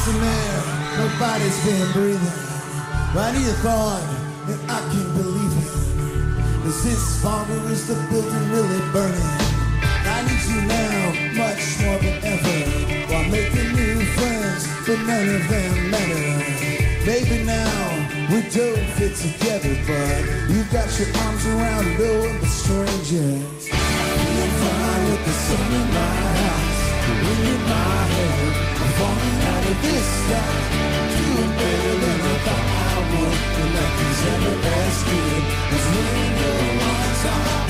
Listen, man, nobody's been breathing. I need a thought, and I can't believe it. Is this far or is the building really burning? I need you now, much more than ever. While making new friends, but none of them matter. Maybe now we don't fit together, but you've got your arms around no one but strangers. I'm fine with the sun in my house, the wind in my hair. I'm falling out of this sky, doing better than I thought I would. And nothing's ever as good as when you're on top.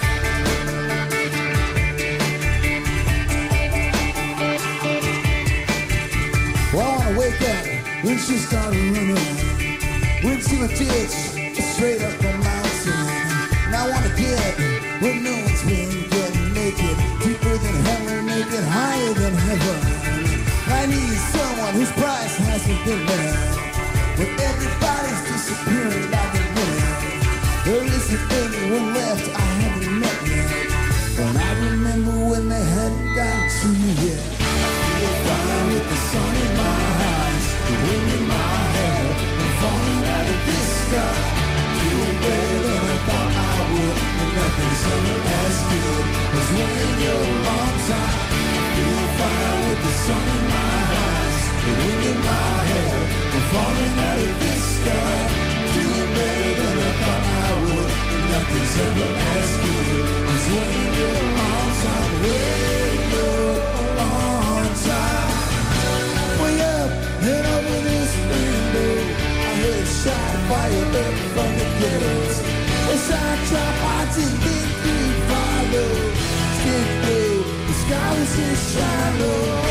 Well, I wanna wake up when she started running. Went to a ditch, straight up the mountain. And I wanna get where no one's been, getting naked, deeper than hell, make it higher than heaven. I need someone whose price hasn't been met, when everybody's disappearing like a minute. There isn't anyone left I haven't met yet, but I remember when they hadn't gotten to you yet. I feel fine with the sun in my eyes, the wind in my hair. I'm falling out of this sky, doing better than I thought I would. And nothing's ever as good as when you're on top. I feel fine with the sun in my eyes, the wind in my hair. I'm falling out of this sky, doing better than I thought I would. And nothing's ever as good as when you're on top. When you're on top. Way up and over this window, I heard a shot fired up from the ghettos. As I drop, I didn't think we'd follow. Stick through, the sky was just shallow.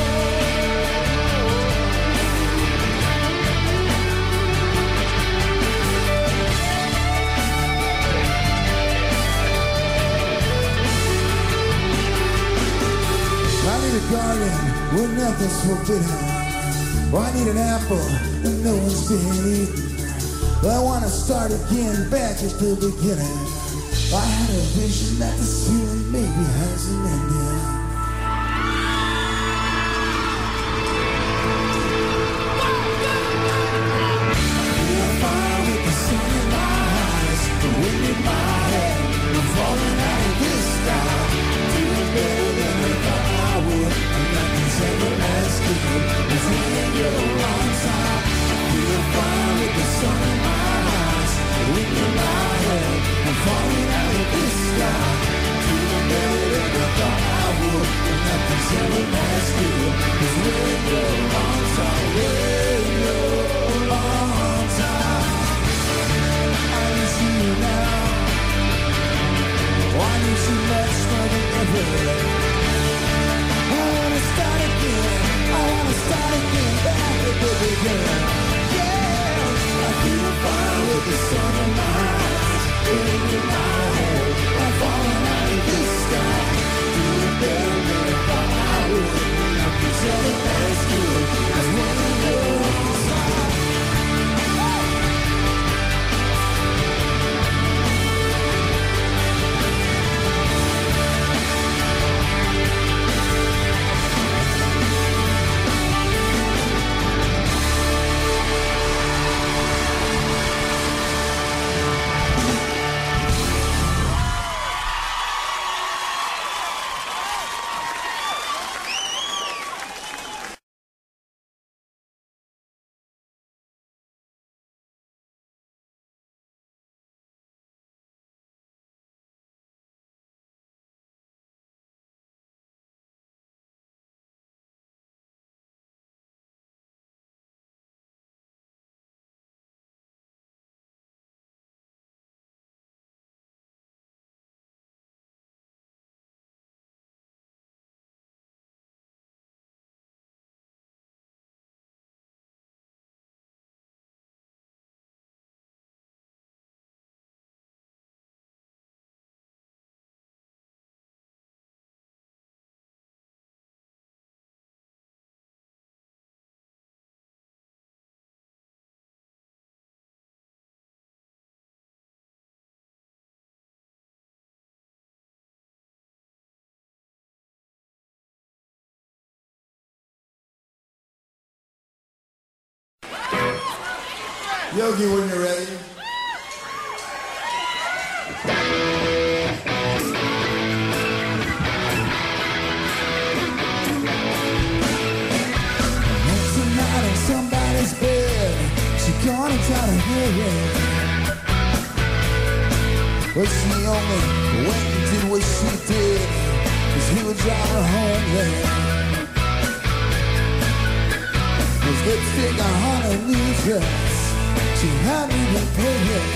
I need a garden where nothing's forbidden. Oh, I need an apple and no one's been eaten. I wanna start again back at the beginning. I had a vision that this feeling maybe hasn't ended. I'm fine with the sun in my eyes, the wind in my hair. I'm falling out of this sky, doing better than I thought I would. And nothing's ever as good as when you're on top. I feel fine with the sun in my eyes, the wind in my hair. I'm falling out of this sky, doing better than I thought I would. And nothing's ever as good as when you're on top. When you're on top. I need you now. Oh, I need you much more than ever. I wanna start again. I wanna start again back at the beginning. Yeah, I feel fine with the sun in my eyes, wind in my hair. I'm falling out of this sky, doing better than I thought I would. Nothing's ever as good as when you're on top. Yogi, when you're ready. Tonight in somebody's bed, she gonna try to hear it. But she only went and did what she did, 'cause he would drive her home there. His lipstick on her new dress, she hadn't even paid it.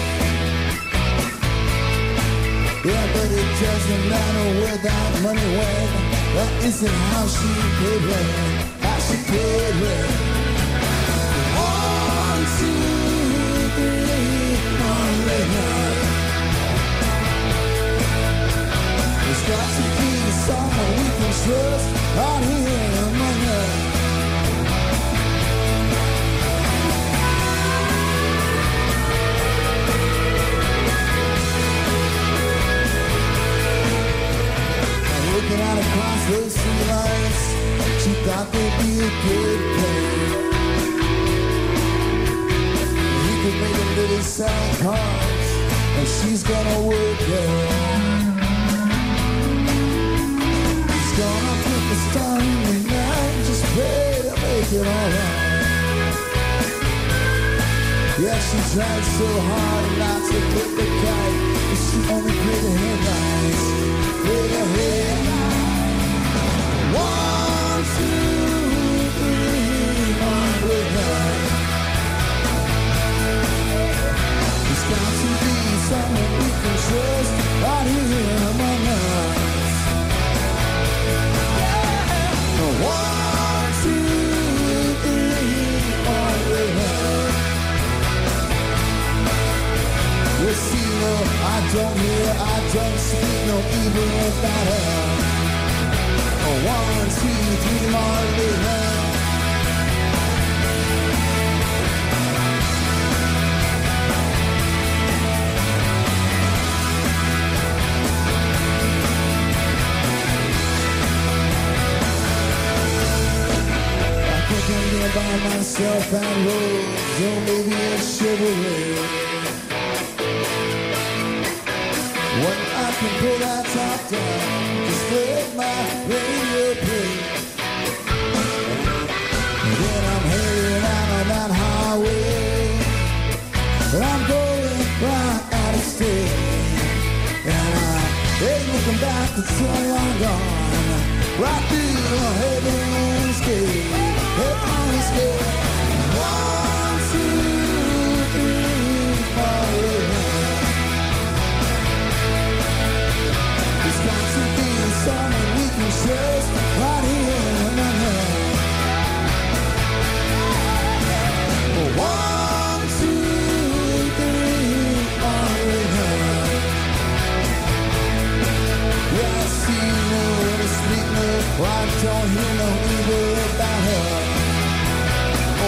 Yeah, but it doesn't matter without money when that isn't how she paid rent, how she paid rent. 1, 2, 3, on there's got to be someone we can trust out here among us. Looking out across those sea lights, she thought they'd be a good pair. He could make a little selling cars, and she's gonna work there. He's gonna put the star in the night, just pray to make it alright. Yeah, she tried so hard not to put the kite, but she only played the headlights. Played the headlights. 1, 2, 3, on with her. There's got to be someone we can trust out here among us. 1, 2, 3, on with her. You see, no, I don't hear, I don't speak no evil about her. 1, 2, 3, Marlena. I think I'm here by myself and roads, or maybe a chivalry. When I can pull that top down, just let my radio play. And then I'm heading out on that highway, but I'm going right out of state. And I ain't looking back, it's so long gone, right through Heaven's Gate, Heaven's Gate. 1, 2, 3, 4. There's got to be someone we can trust right here among us. 1, 2, 3, on with her. Yeah, I see no one to speak no, I don't hear no evil about her.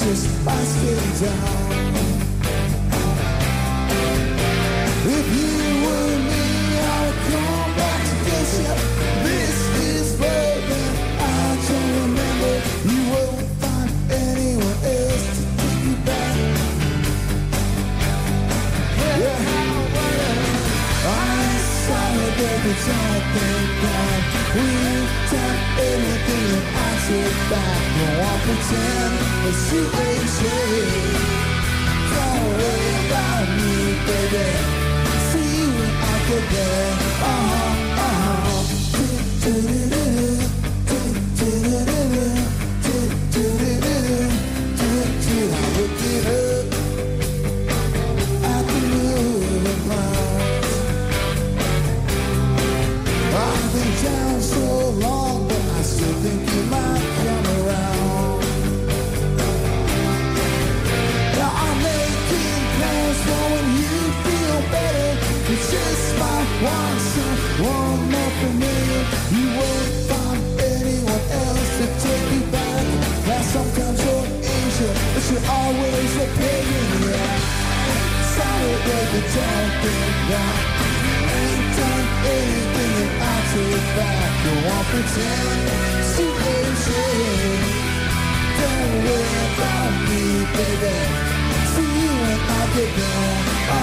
just my skin down. If you were me, I would come back to get you. This is love and I don't remember. You won't find anyone else to take you back. Yeah. I'm sorry, baby, don't think that we've done anything that I take back. Don't want to pretend that you ain't changed. Don't worry about me, baby. See you when I get there. I look it up at the moving clouds. I've been down so long, but I still think you might come around. Now I'm making plans for when you feel better. It's just my one more familiar. You won't find anyone else to take you back. Now sometimes you're Asian, but you're always a pagan. Yeah. Sorry, baby, don't think that ain't done anything that I take back. Don't want to pretend you ain't changed. Don't worry about me, baby. See you when I get there.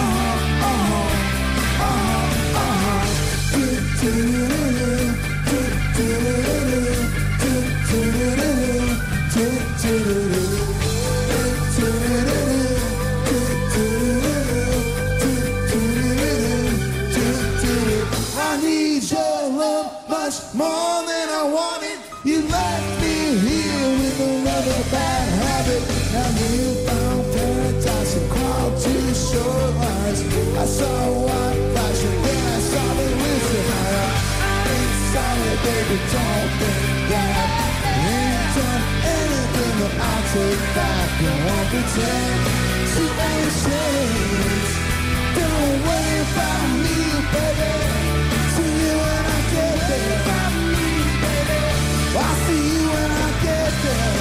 I need your love much more than I wanted. You left me here with another bad habit. Now you found paradise and crawled to the shorelines. I saw white flashing, then I saw the whistle. I'm sorry, baby, don't think that ain't done anything that I'll take back. Don't want to pretend she ain't changed. Don't worry about me, baby. See you when I get there. I'll see you when I get there.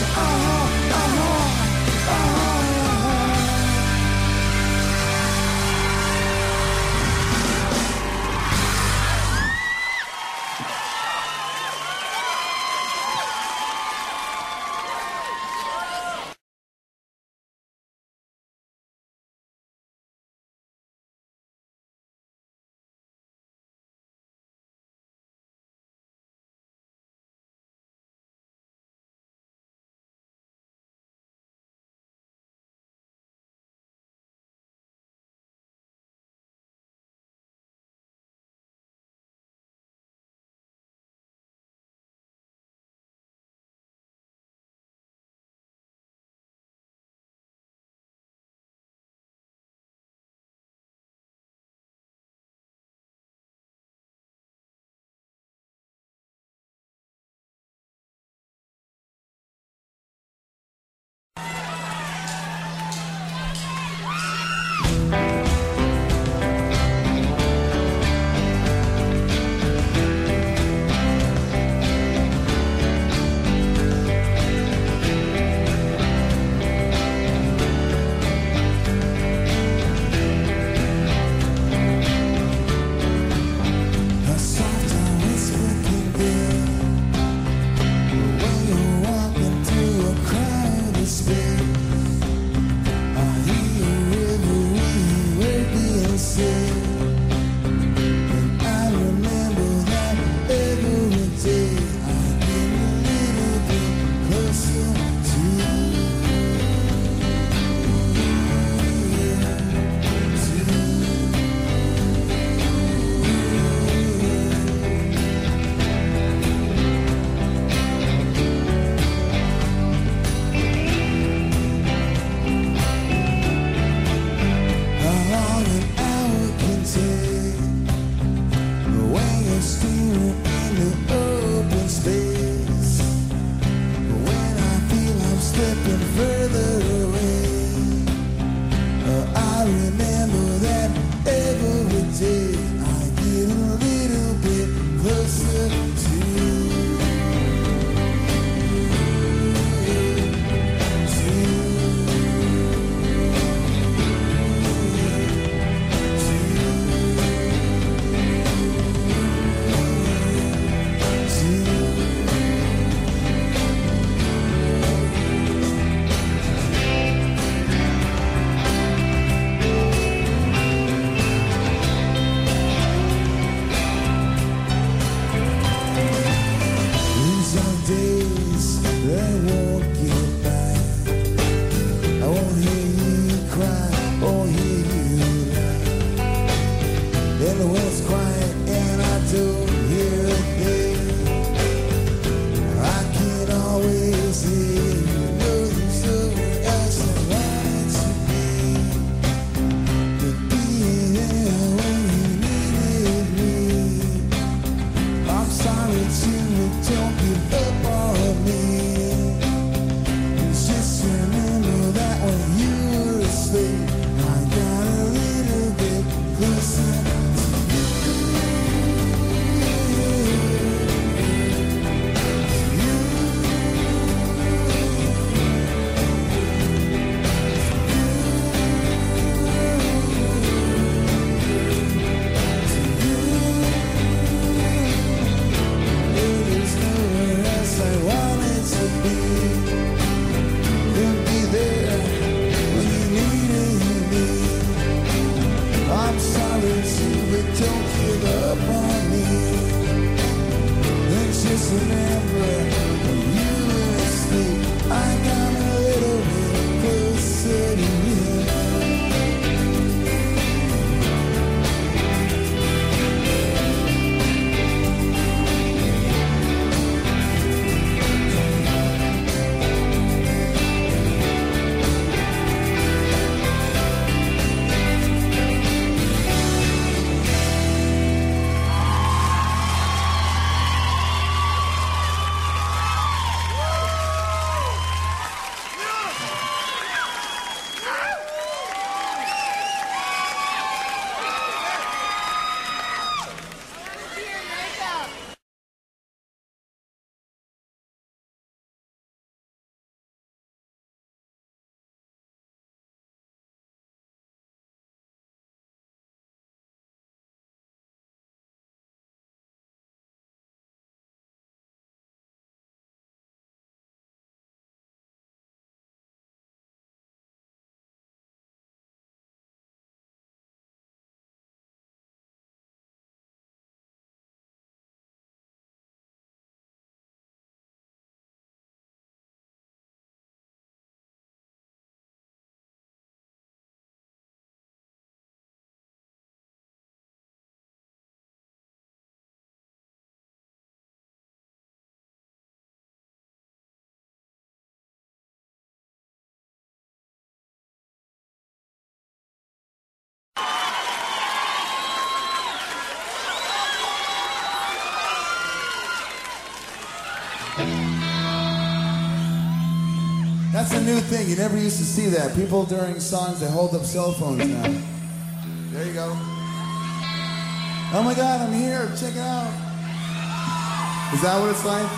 That's a new thing. You never used to see that. People during songs, they hold up cell phones now. There you go. Oh my God, I'm here. Check it out. Is that what it's like?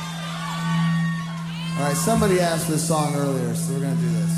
All right, somebody asked for this song earlier, so we're going to do this.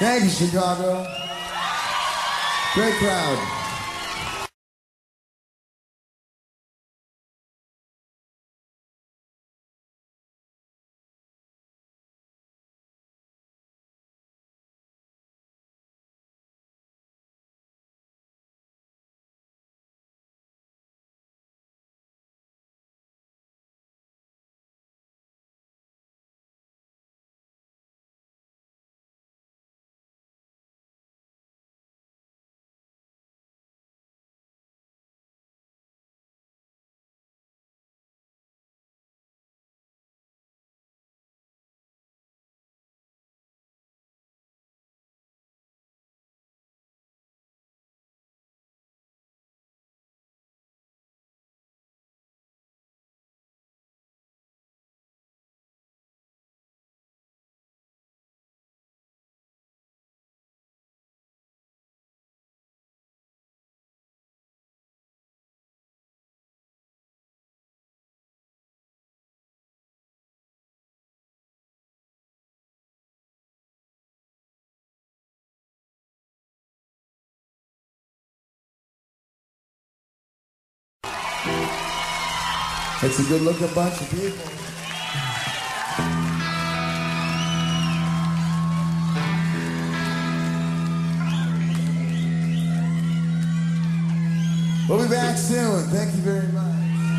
Thank you, Chicago. Great crowd. It's a good-looking bunch of people. We'll be back soon. Thank you very much.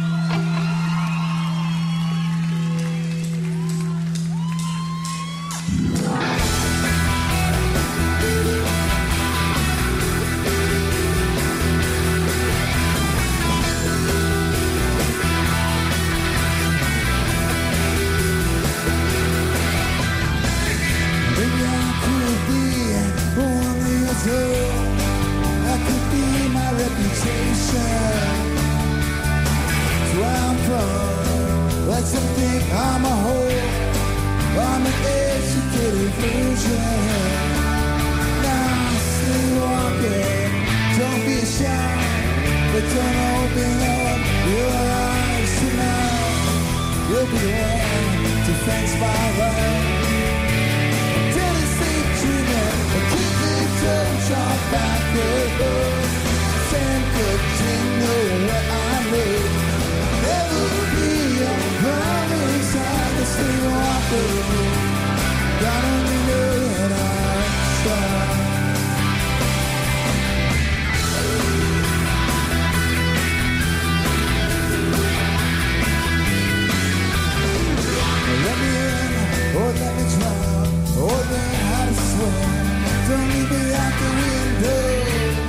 Let some think I'm a whore. I'm an educated version. Now sleepwalking, don't be shy, but don't open up your eyes tonight. You'll be the one to fence my life. Tennessee dreaming, a keep touch off back of us. San Quentin, what I know. Never be a promise I can sleepwalker. Gotta know that I'm strong. Let me in, or let me drown, or learn how to swim. Don't leave me out the window.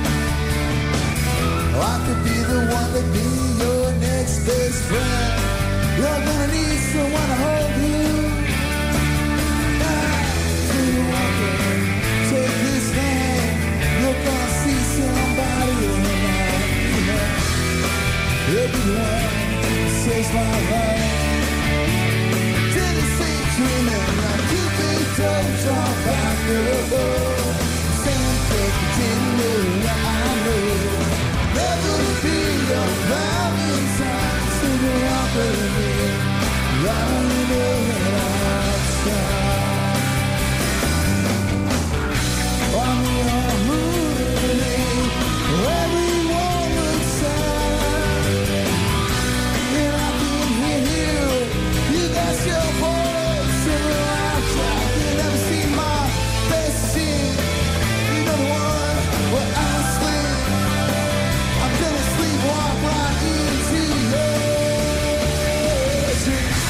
I could be the one to be your next best friend. You're gonna need someone to hold you. Sleepwalker, take this hand. You're gonna see somebody tonight. You'll be the one who saves my life. Tennessee dreaming like Cupid toes on back of the boat. San Quentin, I know. Never be a Valentine, sleepwalker to me. I only know that I'm strong. On your movie, everyone looks sad. And I can hear you. You got your voice in the loud track. You never seen my best scene. You know the one where I sleep. I'm gonna sleepwalk right into your dreams.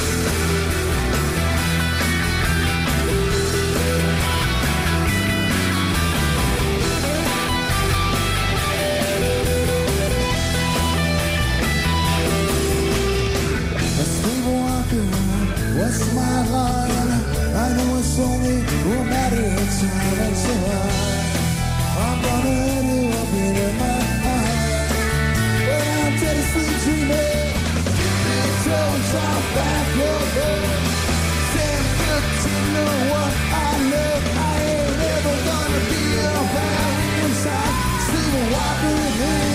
A sleepwalker, what's my line? I know it's only a matter of time until I'm gonna end you up in my eyes. But I'm Tennessee dreaming. It goes off back your door. San Quentin, what I love. I ain't ever gonna be a Valentine. Sleepwalker in